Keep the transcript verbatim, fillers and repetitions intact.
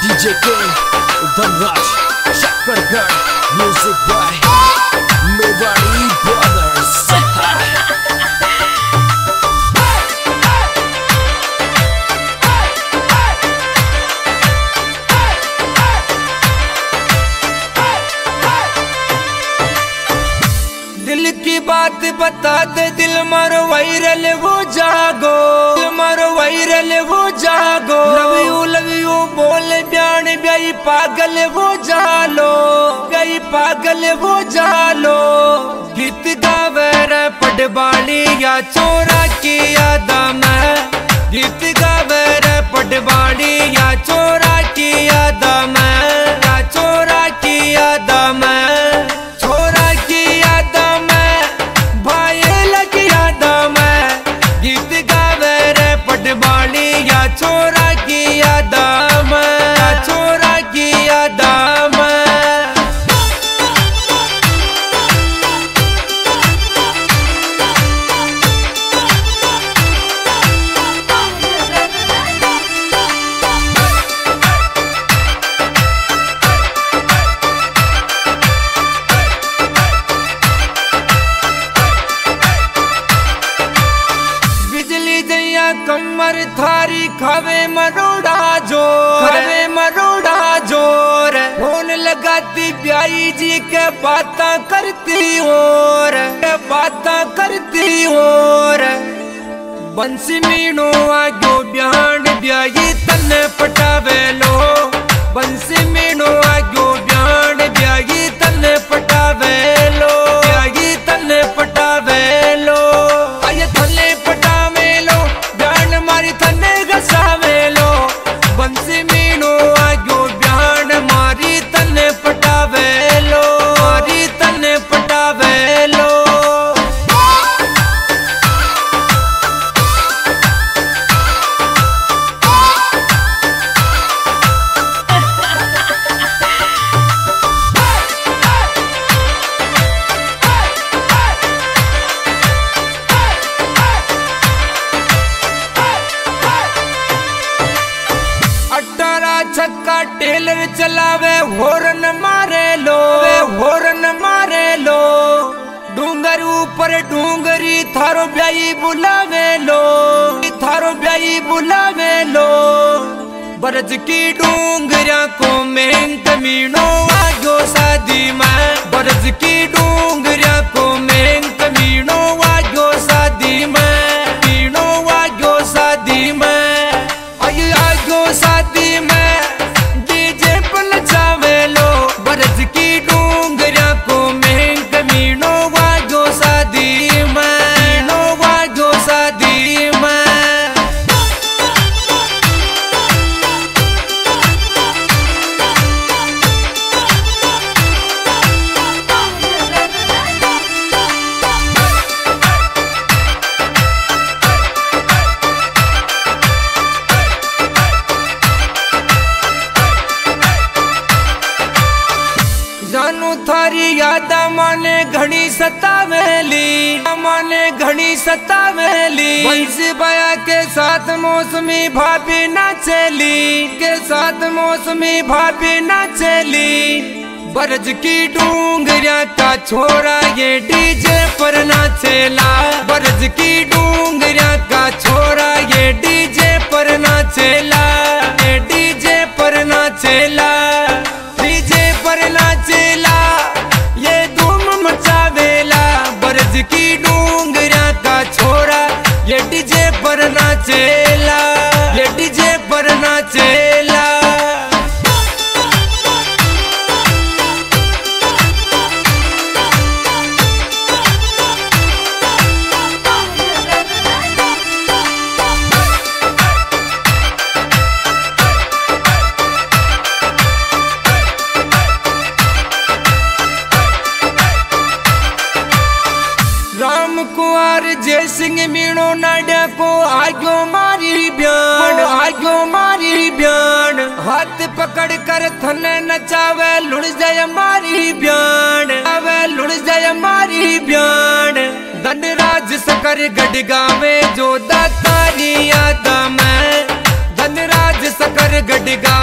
D J King, Dhanraj, Shakargarh, music by Mewari Brothers. दिल की बात बता दे, दिल मारो वायरल वो जागो, दिल मारो वायरल वो जागो। लव यू लव यू बोल ब्यान ब्याई पागल वो जालो, ब्याई पागल वो जालो। गीत गावे रे पटवाली या चोरा की याद में, गीत गावे रे पटवाली या चोरा की याद में, या चोरा की याद में। छोरा की याद में, छोरा की याद में। बिजली दैया कमर थारी खावे मरोड़ा जोर, खावे मरोड़ा जोर। फोन लगाती ब्याई जी के बातां करती और, के बातां करती और। बंसी मीनो आगो ब्यान ब्याई तन्ने पटावे लो, बंसी मीनो आगो ब्यान ब्याई तन्ने पटावे लो, ब्याई तन्ने पटावे लो। आये थन्ने पटावे लो, ब्यान मारी तन्ने गसावे लो। बंसी मीनो आगो ब्यान मारी तन्ने पटावे लो, मारी तन्ने पटावे लो। छक्का टेलर चलावे हॉर्न मारे लो, वे हॉर्न मारे लो। डूंगर ऊपर डूंगरी थारो ब्याई बुलावे लो, थारो ब्याई बुलावे लो। बरज की डूंगरिया को मेंग मीनो आगो शादी में, बरज की डूंगरिया को मेंग मीनो आगो शादी में, मीनो आगो शादी में। आयो आगो शादी में बरज की डूंगरिया को मेंग मीनो वागो शादी में, मीनो वागो शादी में। जानू थारी याद माने घड़ी सतावेली, माने घड़ी सतावेली। बंस बया के साथ मौसमी भाभी नाचेली, के साथ मौसमी भाभी नाचेली। बरज की डूंगरिया का छोरा ये डीजे पर नाचेला, बरज की डूंगरिया का छोरा ये डीजे पर नाचेला, ये डीजे पर नाचेला, डीजे पर नाचेला, ये धूम मचावेला। बरज की डूंगरिया का छोरा ये डीजे पर नाचेला, ये डीजे पर नाचेला। कुंवर जय सिंह मीणो नाड्या को आग्यो मारी ब्यान, आग्यो मारी ब्यान। हाथ पकड़ कर थने नचावे लुढ़ जाए मारी ब्यान, आवे लुढ़ जाए मारी ब्यान। धनराज सकर गढ़ गावे जो दातारी याद में, धनराज सकर गढ़ गावे।